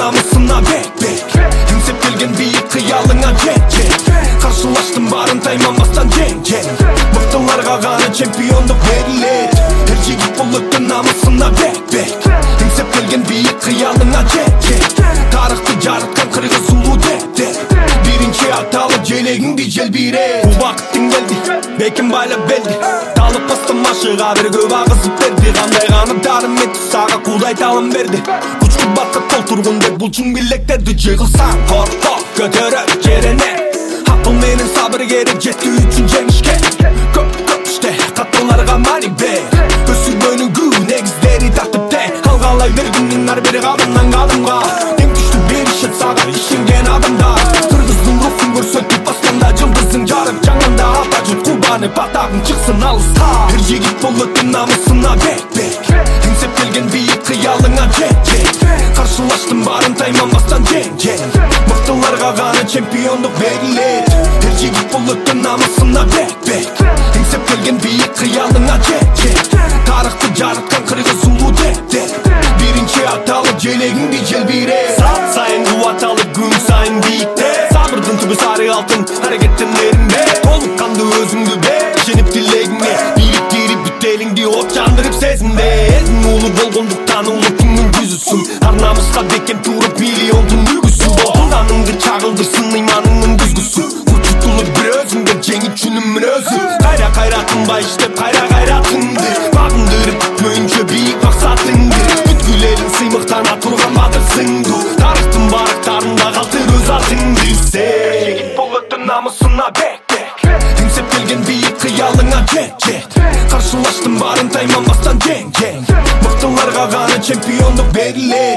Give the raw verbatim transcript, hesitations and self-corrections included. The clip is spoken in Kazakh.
намысына бек бек еңсеп келген биік қиялыңа жет жет қарсыластың барын таймамастан жең жең мықтыларға ғана чемпиондық беріледі әр жігіт бұл өткен намысына бек бек еңсеп келген биік қиялыңа жет жет тарихты жарытқан қырғыз ұлы деп деп бірінші аталып желегіңді желбірет бұл уақыттың келді бекін байлап белді талып бастамашыға бір көп ағызып берді қандай ғаны дарым етті саға құдай талым берді күш қуатқа толтырғын деп бұлшың білектерді жығылсаң қорқы көтеріп жеріне ақыл менен сабыр керек жетті үшін жеңішке көп көп іште қаттыларға мани бер өсіп өнігу негіздері тартып те алғалай бергіннің әр бір қадымнан қадымға ең күшті берішет саға ішінген адамдар қырғыздың рухын көрсетіп басқанда жылдызың жарып жаңанда ата жұт құрбанып атағың шықсын алысқа әр жігіт бұл өткен намысына бек бек еңсеп келген биік қиялыңа жет жет қарсыластың барын таймамастан жең жең мықтыларға ғана чемпиондық беріледі әр жігіт бұл өткен намысына бек бек еңсеп келген биік қиялыңа жет жет тарихты жарытқан қырғыз ұлы деп деп бірінші аталып желегіңді желбірет саат сайын қуат алып күн сайын биікте сабырдың түбі сары алтын әрекеттен ерінбе толыққанды өзіңді бер сеніп тілегіңе биіктері бүтеліңді от жандырып сезімде елдің ұлы болғандықтан ұлы күннің жүзісің ар намысқа бекем тұрып миллиондың үлгісі болдың қаныңды чағылдырсын иманыңның дүзгісі құлшытылып бір өзіңді жеңіп жүнімін өзі қайра қайра тынбай іштеп қайра қайратыңды бағындырып көйінше биік мақсатыңды бүткілерің сыймықтана тұрған батырсыңды тарихтың барықтарында қалтыр өз атыңды сен бұл өткен намысына бек бек еңсеп келген биік қиялыңа жет жет қарсыластың барын таймамастан жең жең мықтыларға ғана чемпиондық беріледі